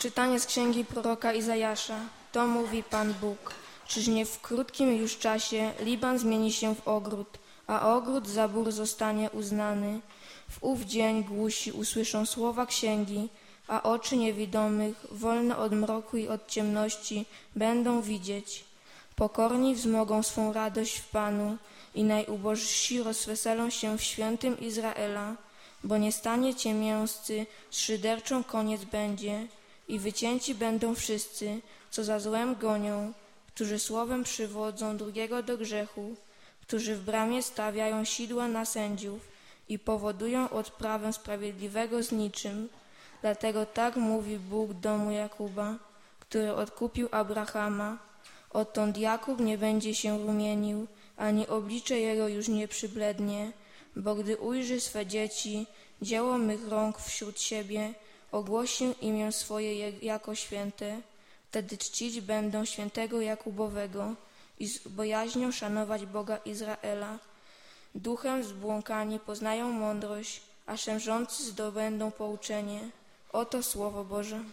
Czytanie z księgi proroka Izajasza. To mówi Pan Bóg. Czyż nie w krótkim już czasie Liban zmieni się w ogród, a ogród za bór zostanie uznany. W ów dzień głusi usłyszą słowa księgi, a oczy niewidomych, wolne od mroku i od ciemności, będą widzieć. Pokorni wzmogą swą radość w Panu i najubożsi rozweselą się w świętym Izraela, bo nie stanie ciemięscy, z szyderczą koniec będzie i wycięci będą wszyscy, co za złem gonią, którzy słowem przywodzą drugiego do grzechu, którzy w bramie stawiają sidła na sędziów i powodują odprawę sprawiedliwego z niczym. Dlatego tak mówi Bóg domu Jakuba, który odkupił Abrahama. Odtąd Jakub nie będzie się rumienił, ani oblicze jego już nie przyblednie, bo gdy ujrzy swe dzieci, dzieło mych rąk wśród siebie, ogłosi imię swoje jako święte. Wtedy czcić będą świętego Jakubowego i z bojaźnią szanować Boga Izraela. Duchem zbłąkani poznają mądrość, a szemrzący zdobędą pouczenie. Oto Słowo Boże.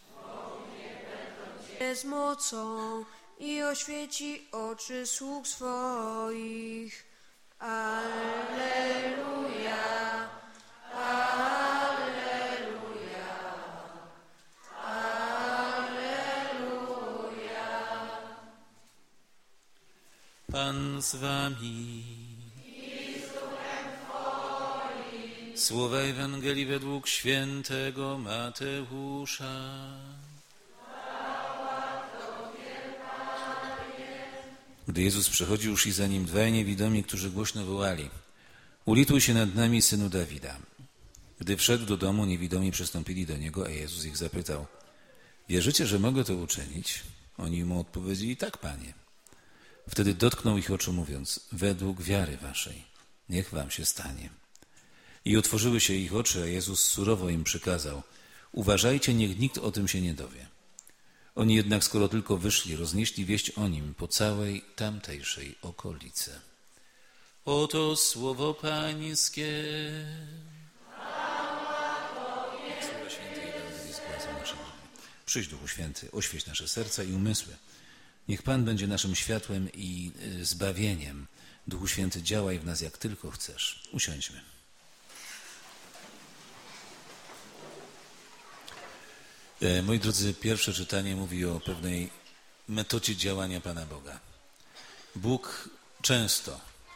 Z mocą i oświeci oczy sług swoich. Alleluja, alleluja, alleluja. Pan z wami. Słowa Ewangelii według świętego Mateusza. Gdy Jezus przechodził, szli za nim dwaj niewidomi, którzy głośno wołali: ulituj się nad nami, Synu Dawida. Gdy wszedł do domu, niewidomi przystąpili do niego, a Jezus ich zapytał: wierzycie, że mogę to uczynić? Oni mu odpowiedzieli: tak, Panie. Wtedy dotknął ich oczu, mówiąc: według wiary waszej, niech wam się stanie. I otworzyły się ich oczy, a Jezus surowo im przykazał: uważajcie, niech nikt o tym się nie dowie. Oni jednak, skoro tylko wyszli, roznieśli wieść o nim po całej tamtejszej okolicy. Oto słowo Pańskie. Słowo Świętej Ewangelii zgładzą nasze nowy. Przyjdź, Duchu Święty, oświeć nasze serca i umysły. Niech Pan będzie naszym światłem i zbawieniem. Duchu Święty, działaj w nas jak tylko chcesz. Usiądźmy. Moi drodzy, pierwsze czytanie mówi o pewnej metodzie działania Pana Boga. Bóg często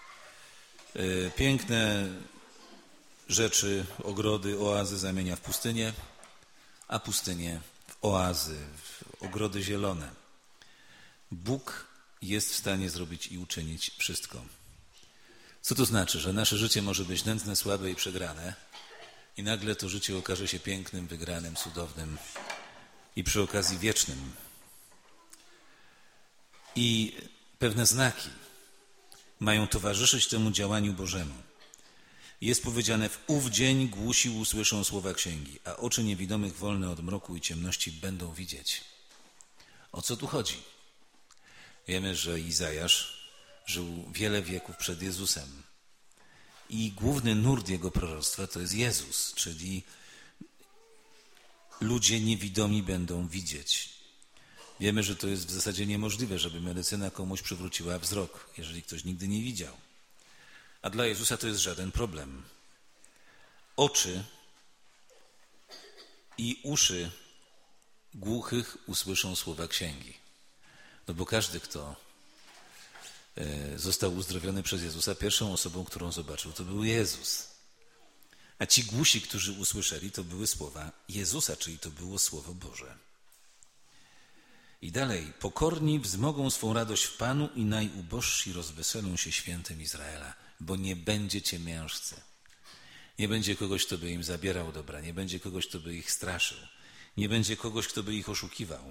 piękne rzeczy, ogrody, oazy zamienia w pustynię, a pustynię w oazy, w ogrody zielone. Bóg jest w stanie zrobić i uczynić wszystko. Co to znaczy? Że nasze życie może być nędzne, słabe i przegrane i nagle to życie okaże się pięknym, wygranym, cudownym i przy okazji wiecznym. I pewne znaki mają towarzyszyć temu działaniu Bożemu. Jest powiedziane: w ów dzień głusi usłyszą słowa księgi, a oczy niewidomych wolne od mroku i ciemności będą widzieć. O co tu chodzi? Wiemy, że Izajasz żył wiele wieków przed Jezusem. I główny nurt jego proroctwa to jest Jezus, czyli ludzie niewidomi będą widzieć. Wiemy, że to jest w zasadzie niemożliwe, żeby medycyna komuś przywróciła wzrok, jeżeli ktoś nigdy nie widział. A dla Jezusa to jest żaden problem. Oczy i uszy głuchych usłyszą słowa księgi. No bo każdy, kto został uzdrowiony przez Jezusa, pierwszą osobą, którą zobaczył, to był Jezus. A ci głusi, którzy usłyszeli, to były słowa Jezusa, czyli to było Słowo Boże. I dalej: pokorni wzmogą swą radość w Panu i najubożsi rozweselą się świętym Izraela, bo nie będzie ciemiężcy. Nie będzie kogoś, kto by im zabierał dobra, nie będzie kogoś, kto by ich straszył, nie będzie kogoś, kto by ich oszukiwał.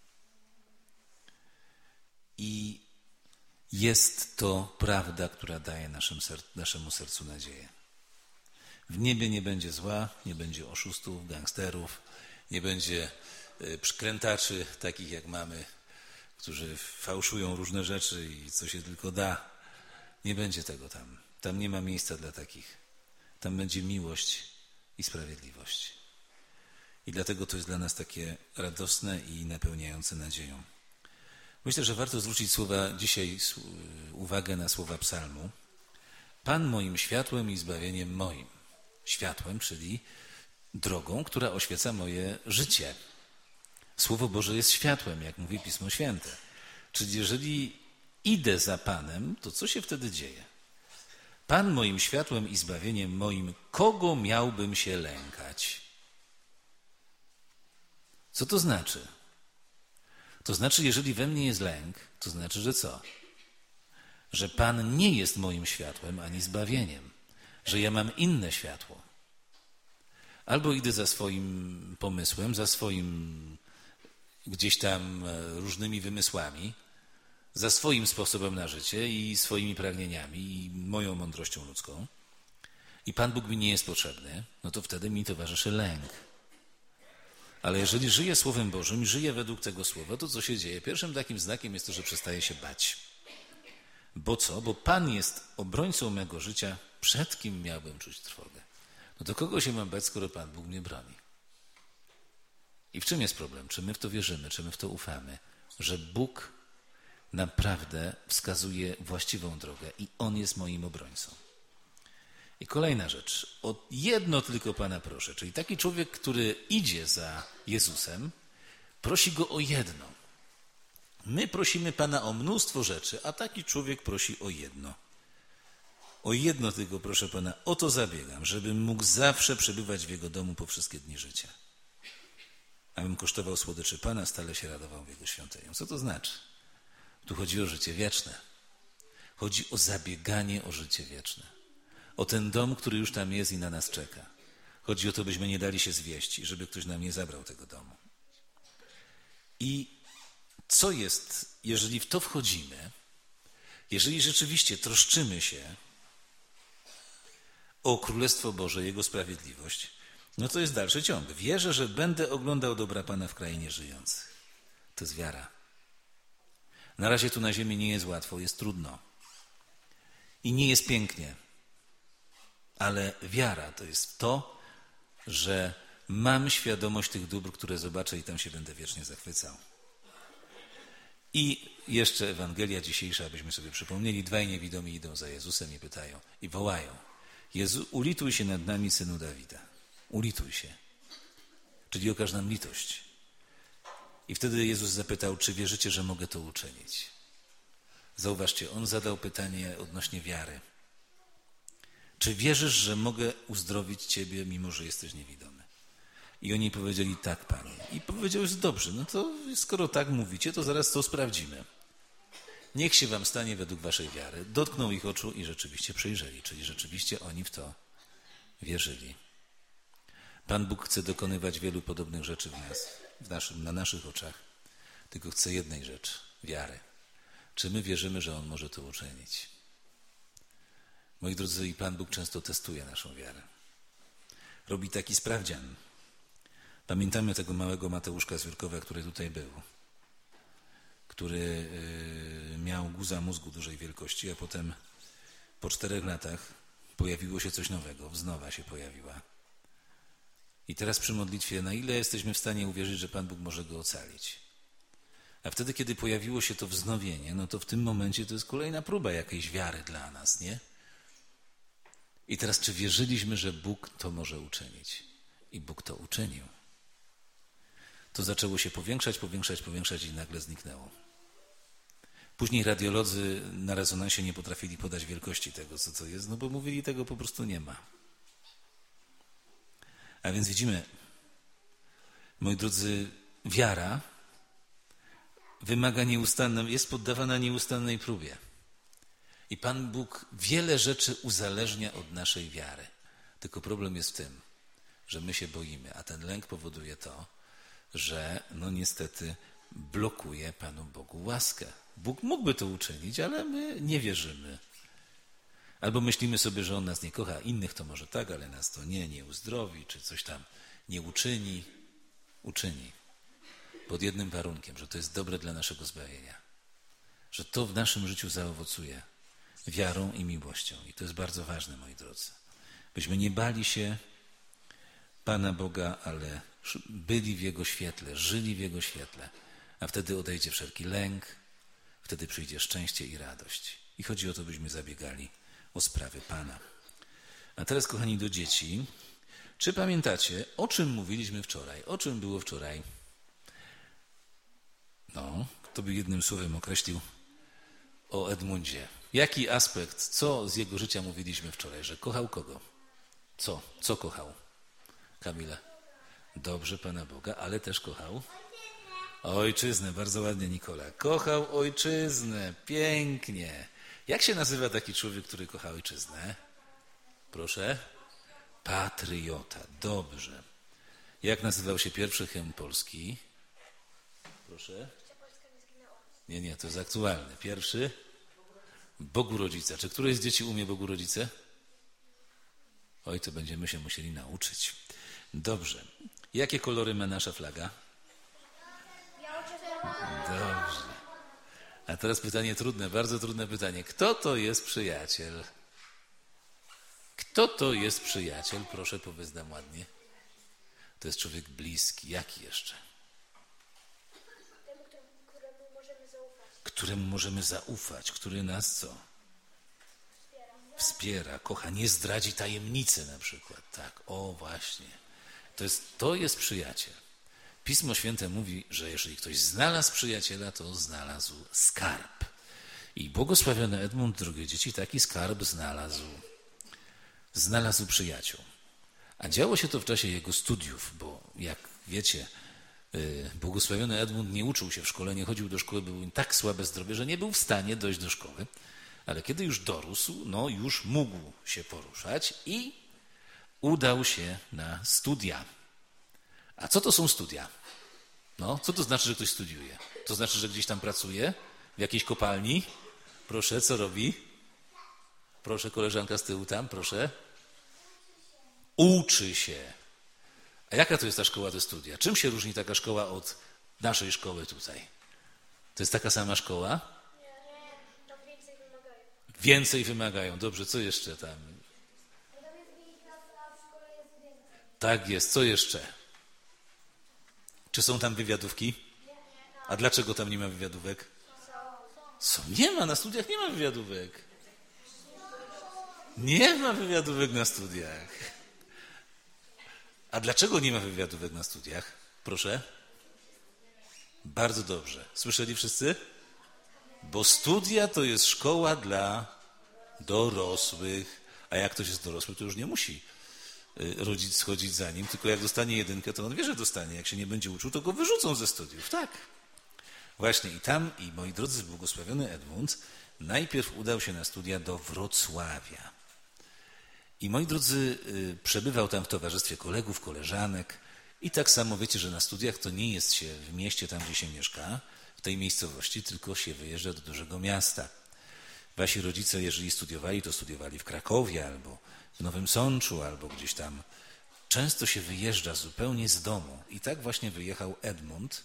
I jest to prawda, która daje naszemu sercu nadzieję. W niebie nie będzie zła, nie będzie oszustów, gangsterów, nie będzie przykrętaczy, takich jak mamy, którzy fałszują różne rzeczy i co się tylko da. Nie będzie tego tam. Tam nie ma miejsca dla takich. Tam będzie miłość i sprawiedliwość. I dlatego to jest dla nas takie radosne i napełniające nadzieją. Myślę, że warto zwrócić dzisiaj uwagę na słowa psalmu. Pan moim światłem i zbawieniem moim. Światłem, czyli drogą, która oświeca moje życie. Słowo Boże jest światłem, jak mówi Pismo Święte. Czyli jeżeli idę za Panem, to co się wtedy dzieje? Pan moim światłem i zbawieniem moim, kogo miałbym się lękać? Co to znaczy? To znaczy, jeżeli we mnie jest lęk, to znaczy, że co? Że Pan nie jest moim światłem ani zbawieniem, że ja mam inne światło. Albo idę za swoim pomysłem, za swoim gdzieś tam różnymi wymysłami, za swoim sposobem na życie i swoimi pragnieniami i moją mądrością ludzką i Pan Bóg mi nie jest potrzebny, no to wtedy mi towarzyszy lęk. Ale jeżeli żyję Słowem Bożym i żyję według tego Słowa, to co się dzieje? Pierwszym takim znakiem jest to, że przestaję się bać. Bo co? Bo Pan jest obrońcą mego życia, przed kim miałbym czuć trwogę? No to kogo się mam bać, skoro Pan Bóg mnie broni? I w czym jest problem? Czy my w to wierzymy, czy my w to ufamy? Że Bóg naprawdę wskazuje właściwą drogę i On jest moim obrońcą. I kolejna rzecz. O jedno tylko Pana proszę. Czyli taki człowiek, który idzie za Jezusem, prosi Go o jedno. My prosimy Pana o mnóstwo rzeczy, a taki człowiek prosi o jedno. O jedno tylko, proszę Pana, o to zabiegam, żebym mógł zawsze przebywać w Jego domu po wszystkie dni życia. Abym kosztował słodyczy Pana, stale się radował w Jego świątynię. Co to znaczy? Tu chodzi o życie wieczne. Chodzi o zabieganie o życie wieczne. O ten dom, który już tam jest i na nas czeka. Chodzi o to, byśmy nie dali się zwieść i żeby ktoś nam nie zabrał tego domu. I co jest, jeżeli w to wchodzimy, jeżeli rzeczywiście troszczymy się o Królestwo Boże, Jego sprawiedliwość, no to jest dalszy ciąg. Wierzę, że będę oglądał dobra Pana w krainie żyjących. To jest wiara. Na razie tu na ziemi nie jest łatwo, jest trudno. I nie jest pięknie. Ale wiara to jest to, że mam świadomość tych dóbr, które zobaczę i tam się będę wiecznie zachwycał. I jeszcze Ewangelia dzisiejsza, abyśmy sobie przypomnieli, dwaj niewidomi idą za Jezusem i pytają, i wołają: Jezu, ulituj się nad nami, Synu Dawida. Ulituj się. Czyli okaż nam litość. I wtedy Jezus zapytał, czy wierzycie, że mogę to uczynić? Zauważcie, On zadał pytanie odnośnie wiary. Czy wierzysz, że mogę uzdrowić Ciebie, mimo że jesteś niewidomy? I oni powiedzieli, tak, Panie. I powiedział, jest dobrze, no to skoro tak mówicie, to zaraz to sprawdzimy. Niech się wam stanie według waszej wiary. Dotknął ich oczu i rzeczywiście przejrzeli, czyli rzeczywiście oni w to wierzyli. Pan Bóg chce dokonywać wielu podobnych rzeczy w nas, na naszych oczach, tylko chce jednej rzeczy, wiary. Czy my wierzymy, że On może to uczynić? Moi drodzy, i Pan Bóg często testuje naszą wiarę. Robi taki sprawdzian. Pamiętamy tego małego Mateuszka z Jurkowa, który tutaj był, który miał guza mózgu dużej wielkości, a potem po 4 latach pojawiło się coś nowego, wznowa się pojawiła. I teraz przy modlitwie, na ile jesteśmy w stanie uwierzyć, że Pan Bóg może go ocalić? A wtedy, kiedy pojawiło się to wznowienie, no to w tym momencie to jest kolejna próba jakiejś wiary dla nas, nie? I teraz, czy wierzyliśmy, że Bóg to może uczynić? I Bóg to uczynił. To zaczęło się powiększać i nagle zniknęło. Później radiolodzy na rezonansie nie potrafili podać wielkości tego, co to jest, no bo mówili, tego po prostu nie ma. A więc widzimy, moi drodzy, wiara wymaga jest poddawana nieustannej próbie. I Pan Bóg wiele rzeczy uzależnia od naszej wiary. Tylko problem jest w tym, że my się boimy, a ten lęk powoduje to, że no niestety blokuje Panu Bogu łaskę. Bóg mógłby to uczynić, ale my nie wierzymy. Albo myślimy sobie, że On nas nie kocha, innych to może tak, ale nas to nie uzdrowi, czy coś tam nie uczyni. Uczyni. Pod jednym warunkiem, że to jest dobre dla naszego zbawienia. Że to w naszym życiu zaowocuje wiarą i miłością. I to jest bardzo ważne, moi drodzy. Byśmy nie bali się Pana Boga, ale byli w Jego świetle, żyli w Jego świetle. A wtedy odejdzie wszelki lęk, wtedy przyjdzie szczęście i radość. I chodzi o to, byśmy zabiegali o sprawy Pana. A teraz, kochani, do dzieci. Czy pamiętacie, o czym mówiliśmy wczoraj? O czym było wczoraj? No, kto by jednym słowem określił o Edmundzie? Jaki aspekt, co z jego życia mówiliśmy wczoraj? Że kochał kogo? Co? Co kochał? Kamila? Dobrze, Pana Boga, ale też kochał ojczyznę. Bardzo ładnie, Nikola. Kochał ojczyznę. Pięknie. Jak się nazywa taki człowiek, który kocha ojczyznę? Proszę? Patriota. Dobrze. Jak nazywał się pierwszy hymn polski? Proszę? Nie, to jest aktualne. Pierwszy? Bogu Rodzica. Czy któreś z dzieci umie Bogu Rodzice? Oj, to będziemy się musieli nauczyć. Dobrze. Jakie kolory ma nasza flaga? Dobrze. A teraz pytanie trudne, bardzo trudne pytanie. Kto to jest przyjaciel? Kto to jest przyjaciel? Proszę, powiedz nam ładnie. To jest człowiek bliski. Jaki jeszcze? Któremu możemy zaufać. Który nas co? Wspiera, kocha, nie zdradzi tajemnicy na przykład. Tak, o właśnie. To jest przyjaciel. Pismo Święte mówi, że jeżeli ktoś znalazł przyjaciela, to znalazł skarb. I błogosławiony Edmund, drogie dzieci, taki skarb znalazł. Znalazł przyjaciół. A działo się to w czasie jego studiów, bo jak wiecie, błogosławiony Edmund nie uczył się w szkole, nie chodził do szkoły, był tak słabe zdrowie, że nie był w stanie dojść do szkoły. Ale kiedy już dorósł, już mógł się poruszać i udał się na studia. A co to są studia? Co to znaczy, że ktoś studiuje? To znaczy, że gdzieś tam pracuje? W jakiejś kopalni? Proszę, co robi? Proszę, koleżanka z tyłu tam, proszę. Uczy się. A jaka to jest ta szkoła, te studia? Czym się różni taka szkoła od naszej szkoły tutaj? To jest taka sama szkoła? Nie, tam więcej wymagają. Więcej wymagają. Dobrze, co jeszcze tam? Tak jest, co jeszcze? Czy są tam wywiadówki? A dlaczego tam nie ma wywiadówek? Nie ma, na studiach nie ma wywiadówek. Nie ma wywiadówek na studiach. A dlaczego nie ma wywiadówek na studiach? Proszę? Bardzo dobrze. Słyszeli wszyscy? Bo studia to jest szkoła dla dorosłych. A jak ktoś jest dorosły, to już nie musi rodzic schodzić za nim, tylko jak dostanie 1, to on wie, że dostanie. Jak się nie będzie uczył, to go wyrzucą ze studiów. Tak. Właśnie i moi drodzy, błogosławiony Edmund najpierw udał się na studia do Wrocławia. I moi drodzy, przebywał tam w towarzystwie kolegów, koleżanek i tak samo wiecie, że na studiach to nie jest się w mieście tam, gdzie się mieszka, w tej miejscowości, tylko się wyjeżdża do dużego miasta. Wasi rodzice, jeżeli studiowali, to studiowali w Krakowie albo w Nowym Sączu, albo gdzieś tam. Często się wyjeżdża zupełnie z domu. I tak właśnie wyjechał Edmund.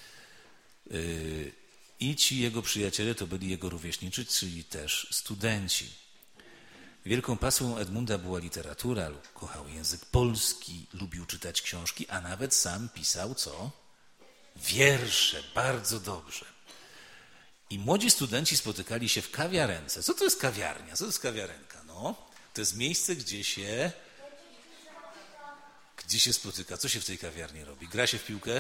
I ci jego przyjaciele to byli jego rówieśniczy, czyli też studenci. Wielką pasją Edmunda była literatura, kochał język polski, lubił czytać książki, a nawet sam pisał co? Wiersze, bardzo dobrze. I młodzi studenci spotykali się w kawiarence. Co to jest kawiarnia? Co to jest kawiarenka? To jest miejsce, gdzie się spotyka. Co się w tej kawiarni robi? Gra się w piłkę?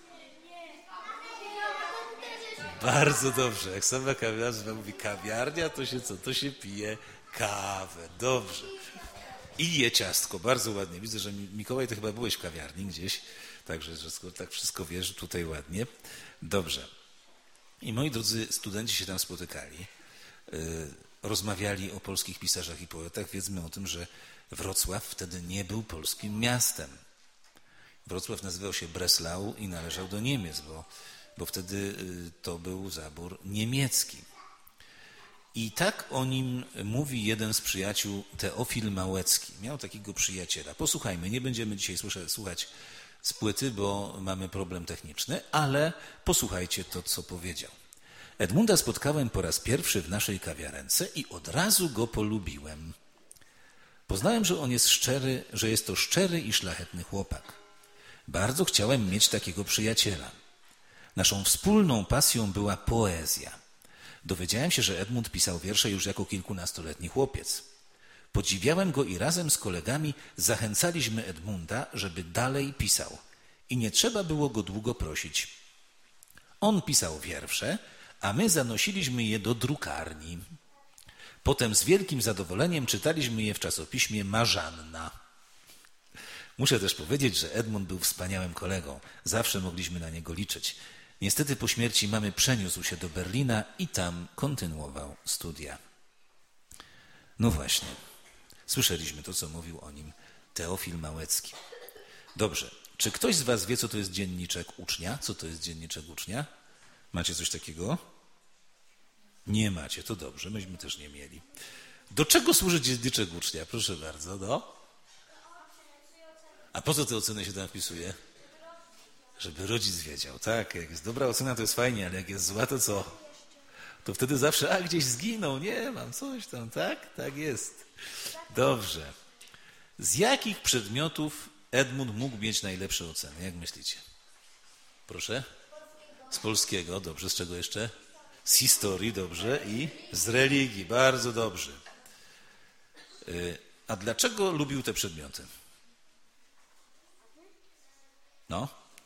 Bardzo dobrze. Jak sama kawiarnia mówi kawiarnia, to się co? To się pije kawę. Dobrze. I je ciastko. Bardzo ładnie. Widzę, że Mikołaj, to chyba byłeś w kawiarni gdzieś. Także, że skoro tak wszystko wiesz, tutaj ładnie. Dobrze. I moi drodzy studenci się tam spotykali. Rozmawiali o polskich pisarzach i poetach. Wiedzmy o tym, że Wrocław wtedy nie był polskim miastem. Wrocław nazywał się Breslau i należał do Niemiec, bo wtedy to był zabór niemiecki. I tak o nim mówi jeden z przyjaciół, Teofil Małecki. Miał takiego przyjaciela. Posłuchajmy, nie będziemy dzisiaj słuchać z płyty, bo mamy problem techniczny, ale posłuchajcie to, co powiedział. Edmunda spotkałem po raz pierwszy w naszej kawiarence i od razu go polubiłem. Poznałem, że on jest szczery, że jest to szczery i szlachetny chłopak. Bardzo chciałem mieć takiego przyjaciela. Naszą wspólną pasją była poezja. Dowiedziałem się, że Edmund pisał wiersze już jako kilkunastoletni chłopiec. Podziwiałem go i razem z kolegami zachęcaliśmy Edmunda, żeby dalej pisał. I nie trzeba było go długo prosić. On pisał wiersze, a my zanosiliśmy je do drukarni. Potem z wielkim zadowoleniem czytaliśmy je w czasopiśmie Marzanna. Muszę też powiedzieć, że Edmund był wspaniałym kolegą. Zawsze mogliśmy na niego liczyć. Niestety po śmierci mamy przeniósł się do Berlina i tam kontynuował studia. No właśnie, słyszeliśmy to, co mówił o nim Teofil Małecki. Dobrze, czy ktoś z was wie, co to jest dzienniczek ucznia? Co to jest dzienniczek ucznia? Macie coś takiego? Nie macie, to dobrze, myśmy też nie mieli. Do czego służy dzienniczek ucznia? Proszę bardzo, no. A po co te oceny się tam wpisuje? Żeby rodzic wiedział, tak? Jak jest dobra ocena, to jest fajnie, ale jak jest zła, to co? To wtedy zawsze, gdzieś zginął, nie, mam coś tam, tak? Tak jest. Dobrze. Z jakich przedmiotów Edmund mógł mieć najlepsze oceny? Jak myślicie? Proszę? Z polskiego, dobrze. Z czego jeszcze? Z historii, dobrze. I z religii, bardzo dobrze. A dlaczego lubił te przedmioty? No?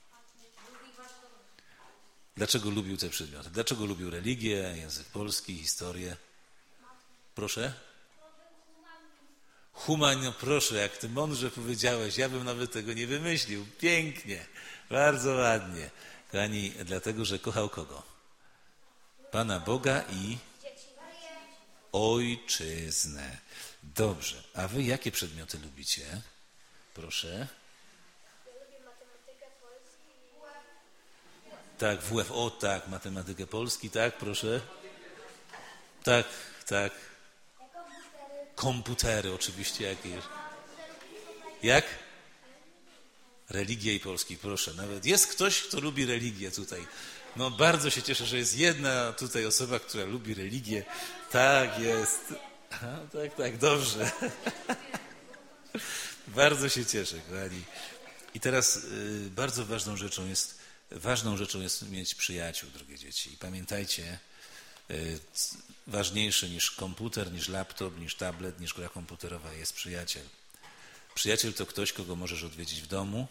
Dlaczego lubił te przedmioty? Dlaczego lubił religię, język polski, historię? Proszę? No proszę, jak ty mądrze powiedziałeś, ja bym nawet tego nie wymyślił. Pięknie, bardzo ładnie. Kochani, dlatego, że kochał kogo? Pana Boga i ojczyznę. Dobrze, a wy jakie przedmioty lubicie? Proszę. Tak, WF, tak, matematykę polski, tak, proszę. Tak, tak. Komputery oczywiście jakieś. Jak? Religia i polski, proszę. Nawet jest ktoś, kto lubi religię tutaj. No bardzo się cieszę, że jest jedna tutaj osoba, która lubi religię. Tak, jest. Aha, tak, dobrze. Bardzo się cieszę, kochani. I teraz bardzo ważną rzeczą jest mieć przyjaciół, drogie dzieci. I pamiętajcie, ważniejszy niż komputer, niż laptop, niż tablet, niż gra komputerowa jest przyjaciel. Przyjaciel to ktoś, kogo możesz odwiedzić w domu,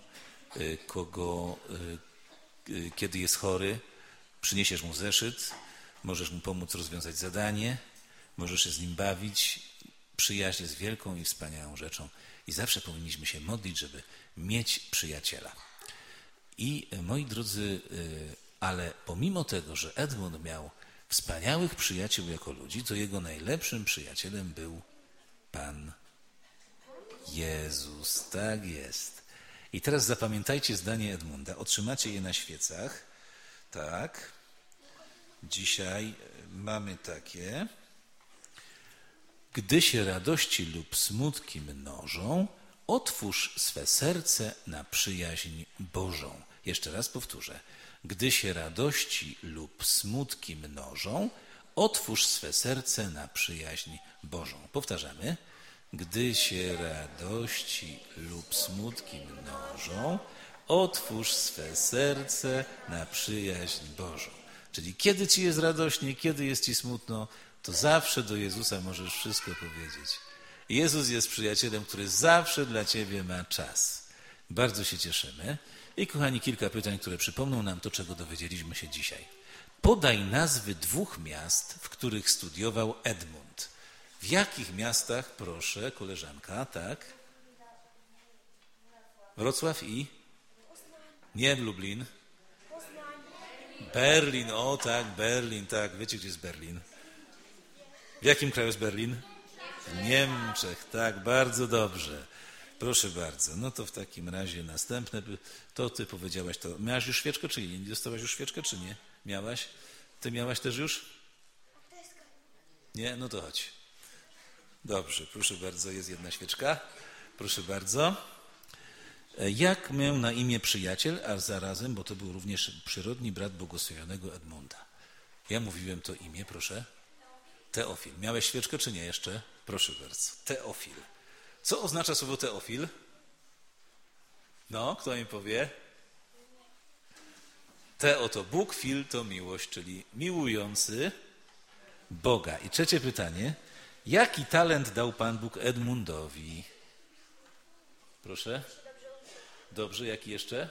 kiedy jest chory, przyniesiesz mu zeszyt, możesz mu pomóc rozwiązać zadanie, możesz się z nim bawić. Przyjaźń jest wielką i wspaniałą rzeczą i zawsze powinniśmy się modlić, żeby mieć przyjaciela. I moi drodzy, ale pomimo tego, że Edmund miał wspaniałych przyjaciół jako ludzi, to jego najlepszym przyjacielem był Pan Jezus. Tak jest. I teraz zapamiętajcie zdanie Edmunda. Otrzymacie je na świecach. Tak. Dzisiaj mamy takie. Gdy się radości lub smutki mnożą, otwórz swe serce na przyjaźń Bożą. Jeszcze raz powtórzę. Gdy się radości lub smutki mnożą, otwórz swe serce na przyjaźń Bożą. Powtarzamy. Gdy się radości lub smutki mnożą, otwórz swe serce na przyjaźń Bożą. Czyli kiedy ci jest radośnie, kiedy jest ci smutno, to zawsze do Jezusa możesz wszystko powiedzieć. Jezus jest przyjacielem, który zawsze dla ciebie ma czas. Bardzo się cieszymy. I kochani, kilka pytań, które przypomną nam to, czego dowiedzieliśmy się dzisiaj. Podaj nazwy 2 miast, w których studiował Edmund. W jakich miastach, proszę, koleżanka, tak? Wrocław i? Nie, Lublin. Berlin, Berlin, tak. Wiecie, gdzie jest Berlin? W jakim kraju jest Berlin? W Niemczech, tak, bardzo dobrze. Proszę bardzo, no to w takim razie następne, to ty powiedziałaś to. Miałaś już świeczkę, czy nie? Dostałaś już świeczkę, czy nie? Miałaś? Ty miałaś też już? Nie? No to chodź. Dobrze, proszę bardzo, jest jedna świeczka. Proszę bardzo. Jak miał na imię przyjaciel, a zarazem, bo to był również przyrodni brat błogosławionego Edmunda. Ja mówiłem to imię, proszę. Teofil. Miałeś świeczkę, czy nie jeszcze? Proszę bardzo. Teofil. Co oznacza słowo teofil? No, kto mi powie? Teo to Bóg, fil to miłość, czyli miłujący Boga. I trzecie pytanie. Jaki talent dał Pan Bóg Edmundowi? Proszę? Dobrze, jaki jeszcze?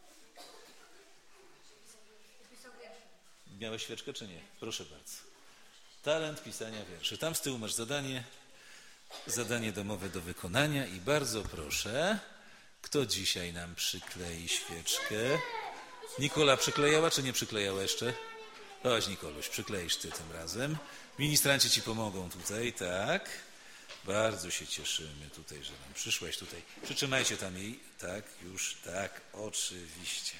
Miałeś świeczkę, czy nie? Proszę bardzo. Talent pisania wierszy. Tam z tyłu masz zadanie domowe do wykonania i bardzo proszę, kto dzisiaj nam przyklei świeczkę? Nikola przyklejała, czy nie przyklejała jeszcze? Chodź, Nikoluś, przykleisz ty tym razem. Ministranci ci pomogą tutaj, tak? Bardzo się cieszymy tutaj, że nam przyszłaś tutaj. Przytrzymajcie tam jej. Tak, już, tak, oczywiście.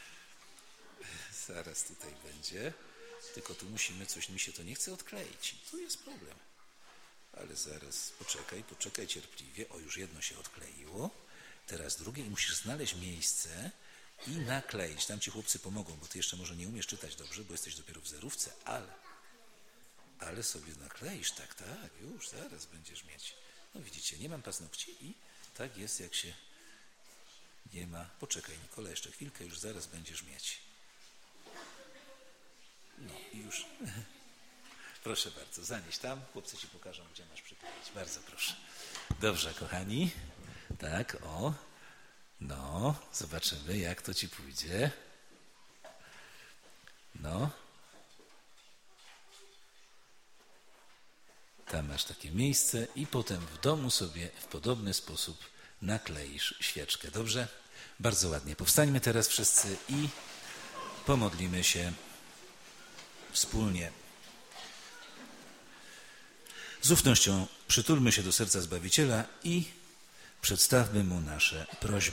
Zaraz tutaj będzie. Tylko tu musimy coś, mi się to nie chce odkleić. Tu jest problem. Ale zaraz, poczekaj cierpliwie. O, już jedno się odkleiło. Teraz drugie i musisz znaleźć miejsce i nakleić. Tam ci chłopcy pomogą, bo ty jeszcze może nie umiesz czytać dobrze, bo jesteś dopiero w zerówce, ale sobie nakleisz, tak, już zaraz będziesz mieć. No widzicie, nie mam paznokci i tak jest, jak się nie ma. Poczekaj, Nikola, jeszcze chwilkę, już zaraz będziesz mieć. No i już. Proszę bardzo, zanieś tam, chłopcy ci pokażą, gdzie masz przykleić. Bardzo proszę. Dobrze, kochani. Tak, o. No, zobaczymy, jak to ci pójdzie. No. Tam masz takie miejsce i potem w domu sobie w podobny sposób nakleisz świeczkę. Dobrze? Bardzo ładnie. Powstańmy teraz wszyscy i pomodlimy się wspólnie. Z ufnością przytulmy się do serca Zbawiciela i przedstawmy Mu nasze prośby.